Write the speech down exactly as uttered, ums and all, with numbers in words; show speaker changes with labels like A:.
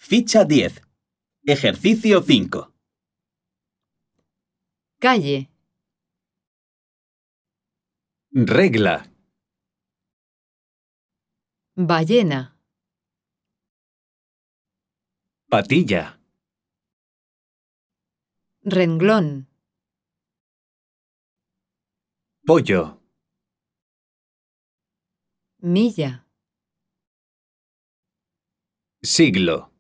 A: Ficha diez. Ejercicio cinco.
B: Calle,
C: Regla,
B: ballena,
C: patilla,
B: renglón,
C: pollo,
B: milla,
C: siglo.